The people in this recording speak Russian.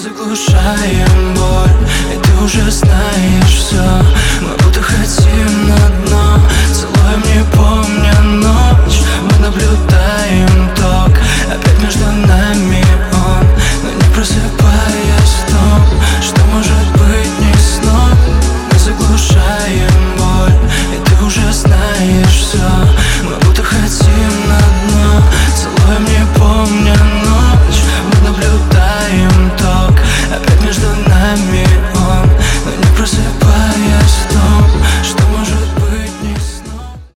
заглушаем боль, и ты уже знаешь все. Мы будто хотим, но